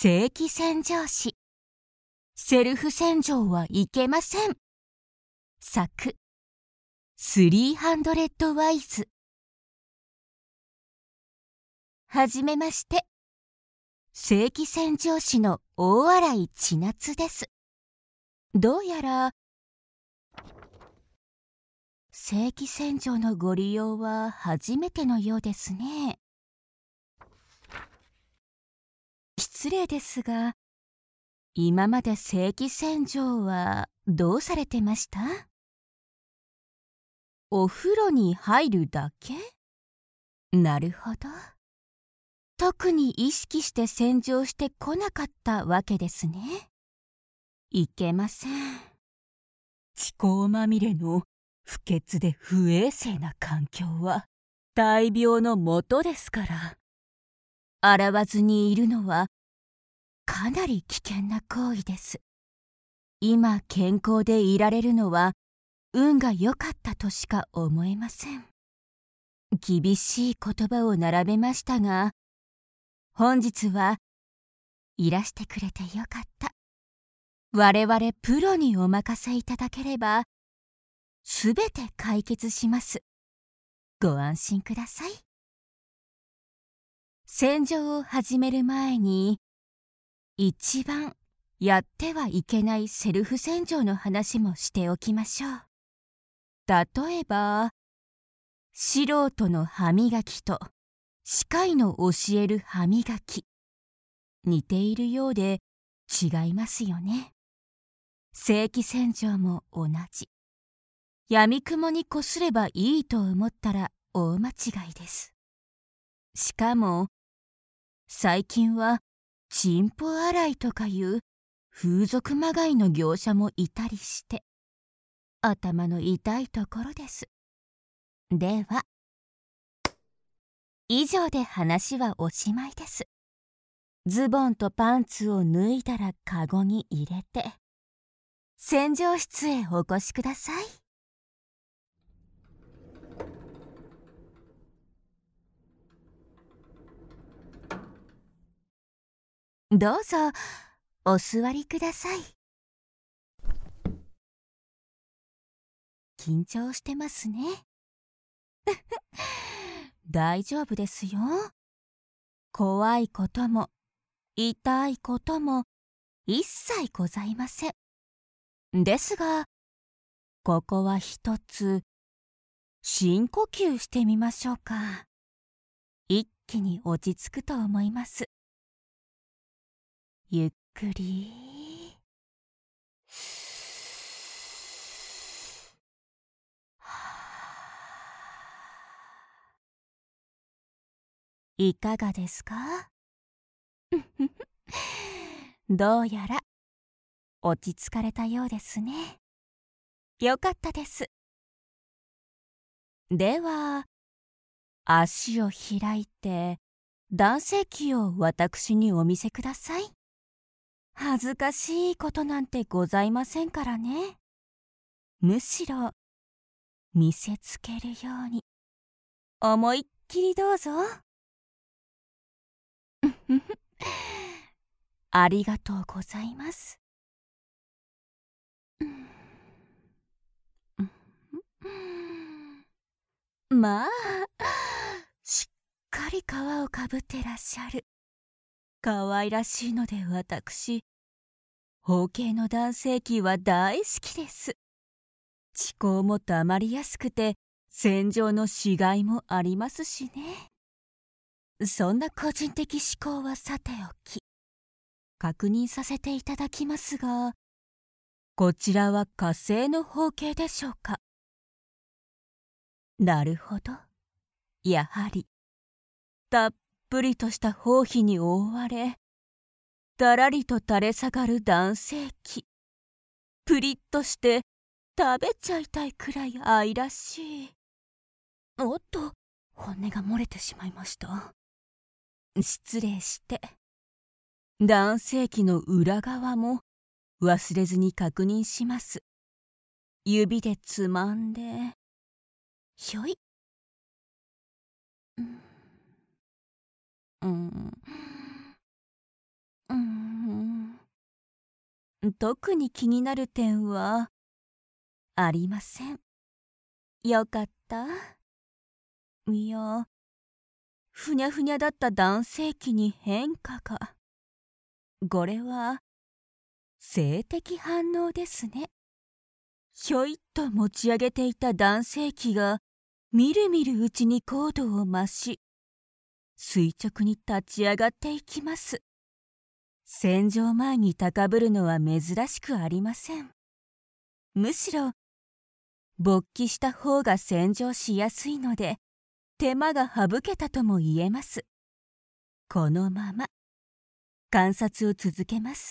正規洗浄師。セルフ洗浄はいけません。作、300ワイズ。はじめまして。正規洗浄師の大洗千夏です。どうやら、正規洗浄のご利用は初めてのようですね。失礼ですが、今まで正規洗浄はどうされてました？お風呂に入るだけ？なるほど。特に意識して洗浄してこなかったわけですね。いけません。気候まみれの不潔で不衛生な環境は大病のもとですから。洗わずにいるのはかなり危険な行為です。今健康でいられるのは運が良かったとしか思えません。厳しい言葉を並べましたが、本日はいらしてくれてよかった。我々プロにお任せいただければ、すべて解決します。ご安心ください。洗浄を始める前に、一番やってはいけないセルフ洗浄の話もしておきましょう。例えば、素人の歯磨きと歯科医の教える歯磨き。似ているようで違いますよね。正規洗浄も同じ。闇雲にこすればいいと思ったら大間違いです。しかも、最近はチンポ洗いとかいう風俗まがいの業者もいたりして、頭の痛いところです。では、以上で話はおしまいです。ズボンとパンツを脱いだらカゴに入れて、洗浄室へお越しください。どうぞ、お座りください。緊張してますね。大丈夫ですよ。怖いことも、痛いことも、一切ございません。ですが、ここは一つ、深呼吸してみましょうか。一気に落ち着くと思います。ゆっくり。いかがですか？どうやら落ち着かれたようですね。よかったです。では、足を開いて男性器を私にお見せください。恥ずかしいことなんてございませんからね。むしろ見せつけるように思いっきりどうぞ。ありがとうございます。まあ、しっかり皮をかぶってらっしゃる。可愛らしいので私、包茎の男性器は大好きです。歯垢もたまりやすくて、洗浄のしがいもありますしね。そんな個人的思考はさておき、確認させていただきますが、こちらは火星の包茎でしょうか？なるほど。やはり、たっぷりとした包皮に覆われ、だらりと垂れ下がる男性器。プリッとして食べちゃいたいくらい愛らしい。おっと、本音が漏れてしまいました。失礼して。男性器の裏側も忘れずに確認します。指でつまんで、ひょい。うん。 特に気になる点はありません。よかった。いや、ふにゃふにゃだった男性器に変化が。これは性的反応ですね。ひょいっと持ち上げていた男性器がみるみるうちに高度を増し、垂直に立ち上がっていきます。洗浄前に高ぶるのは珍しくありません。むしろ勃起した方が洗浄しやすいので手間が省けたとも言えます。このまま観察を続けます。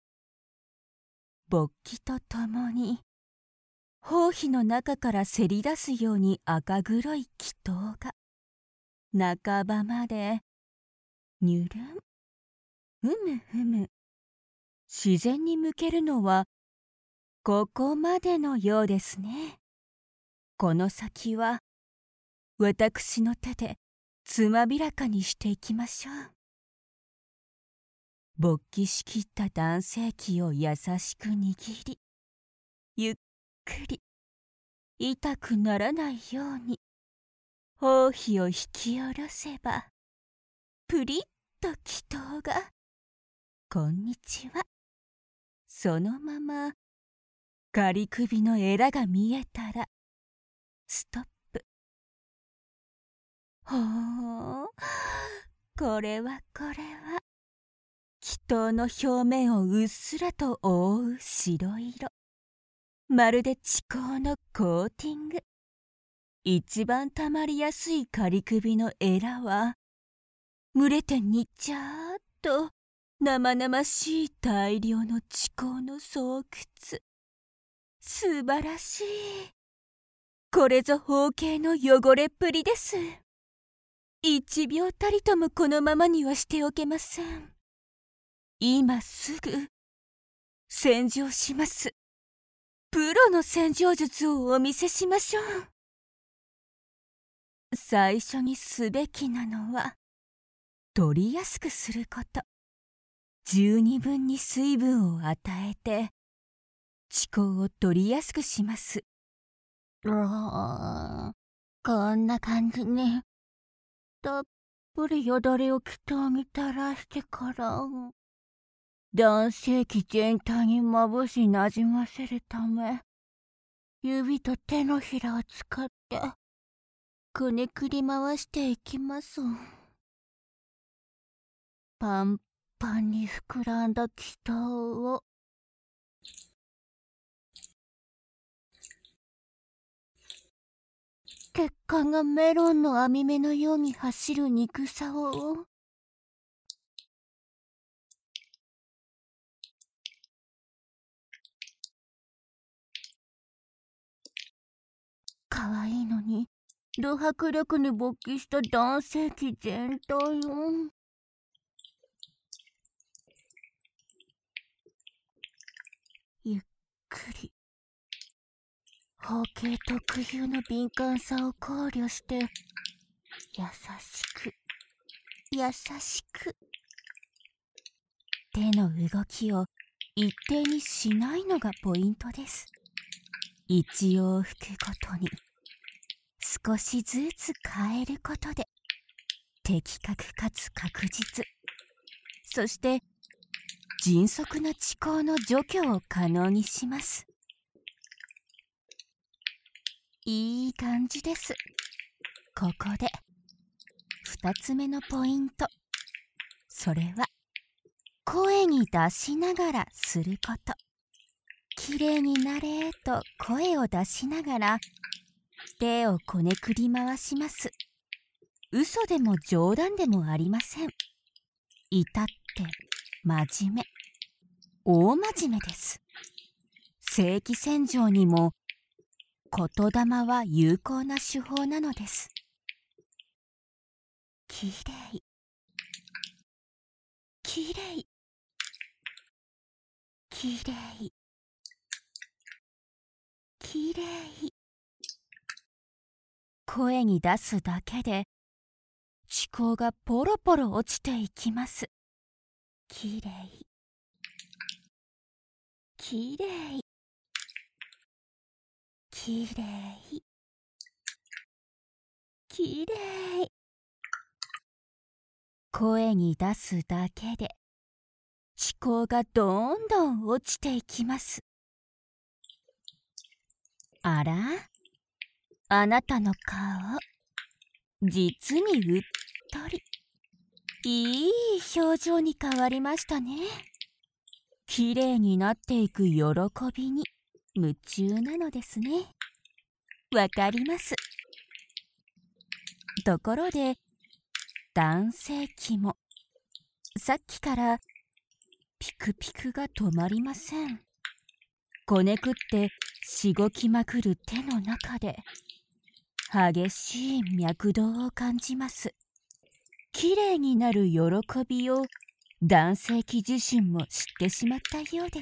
勃起とともに包皮の中からせり出すように赤黒い気筒が半ばまでにゅるん、ふむふむ。自然に向けるのはここまでのようですね。この先は私の手でつまびらかにしていきましょう。勃起しきった男性器を優しく握り、ゆっくり痛くならないように包皮を引き下ろせば、プリッと気筒がこんにちは。そのまま仮首のエラが見えたらストップ。ほー、これは気筒の表面をうっすらと覆う白色。まるで地溝のコーティング。一番たまりやすい仮首のエラは蒸れてにちゃーっと生々しい大量の地溝の巣窟。素晴らしい。これぞ包茎の汚れっぷりです。一秒たりともこのままにはしておけません。今すぐ洗浄します。プロの洗浄術をお見せしましょう。最初にすべきなのは取りやすくすること。十二分に水分を与えて地溝を取りやすくします。こんな感じにたっぷりよだれを気筒に垂らしてから男性器全体にまぶしなじませるため、指と手のひらを使ってくねくり回していきます。パンパンに膨らんだ気筒を血管がメロンの網目のように走る肉さを可愛いのにド迫力に勃起した男性器全体をゆっくり包茎特有の敏感さを考慮して優しく優しく手の動きを一定にしないのがポイントです。一往復ごとに少しずつ変えることで的確かつ確実、そして迅速な地溝の除去を可能にします。いい感じです。ここで2つ目のポイント。それは声に出しながらすること。きれいになれと声を出しながら手をこねくり回します。嘘でも冗談でもありません。至って真面目、大真面目です。正規洗浄にも言霊は有効な手法なのです。きれい、きれい、きれい、きれい。声に出すだけで地溝がポロポロ落ちていきます。きれい。 きれい、きれい、きれい。声に出すだけで歯垢がどんどん落ちていきます。あら、あなたの顔、実にうっとり、いい表情に変わりましたね。きれいになっていく喜びに夢中なのですね。わかります。ところで、男性器もさっきからピクピクが止まりません。こねくってしごきまくる手の中で激しい脈動を感じます。きれいになる喜びを男性器自身も知ってしまったようです。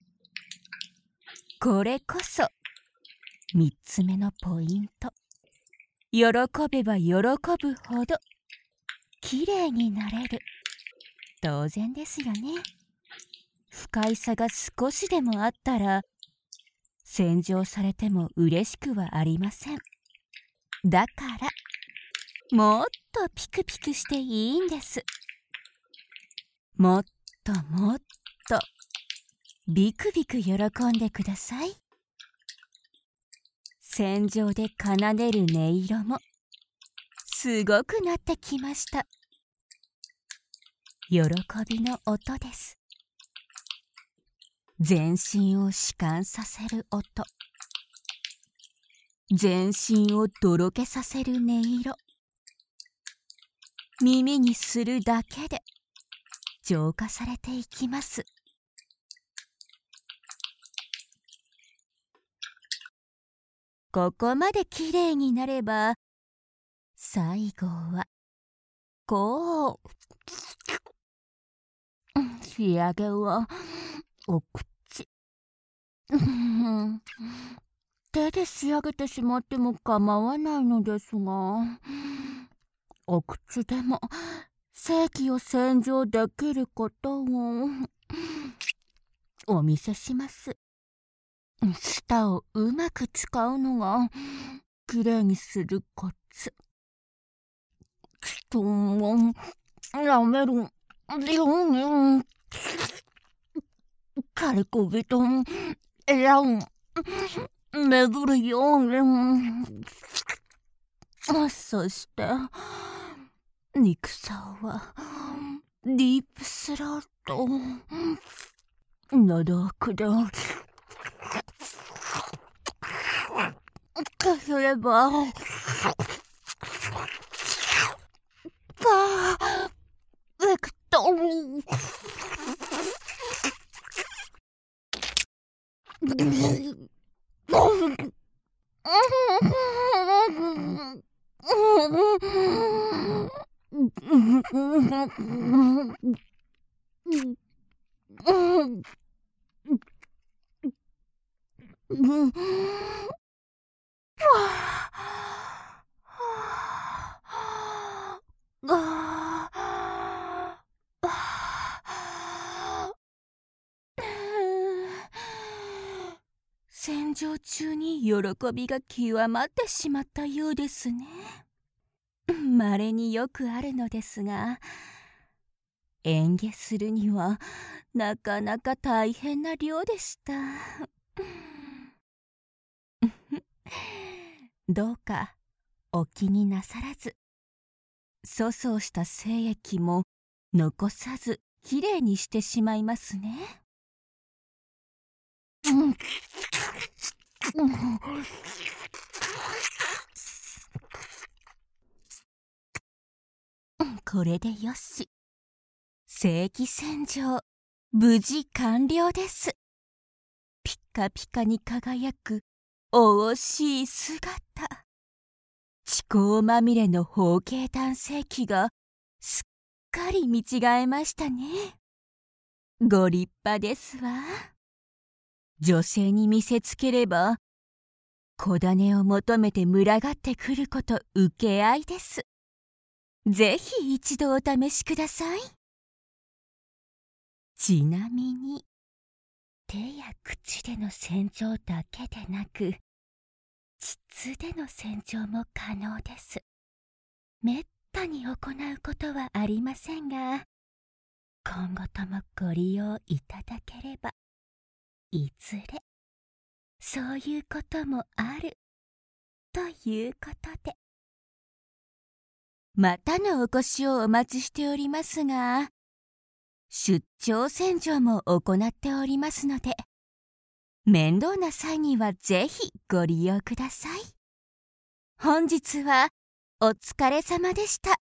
これこそ3つ目のポイント。喜べば喜ぶほどきれいになれる。当然ですよね。不快さが少しでもあったら洗浄されても嬉しくはありません。だからもっとピクピクしていいんです。もっともっとビクビク喜んでください。洗浄で奏でる音色もすごくなってきました。喜びの音です。全身を弛緩させる音、全身をとろけさせる音色、耳にするだけで浄化されていきます。ここまできれいになれば、最後はこう仕上げはお口。手で仕上げてしまっても構わないのですが、お口でも性器を洗浄できることをお見せします。舌をうまく使うのがきれいにするコツ。人をやめるように軽くびとエラを巡るように、そして肉さはディープスロート、喉奥でかすればパーフェクト。洗浄中に喜びが極まってしまったようですね。稀によくあるのですが、嚥下するにはなかなか大変な量でした。どうかお気になさらず、粗相した精液も残さずきれいにしてしまいますね。これでよし。精液洗浄無事完了です。ピカピカに輝くお惜しい姿。歯垢まみれの包茎男性器がすっかり見違えましたね。ご立派ですわ。女性に見せつければ子種を求めて群がってくること請け合いです。ぜひ一度お試しください。ちなみに手や口での洗浄だけでなく、膣での洗浄も可能です。めったに行うことはありませんが、今後ともご利用いただければ、いずれそういうこともあるということで。またのお越しをお待ちしておりますが、出張洗浄も行っておりますので、面倒な際にはぜひご利用ください。本日はお疲れ様でした。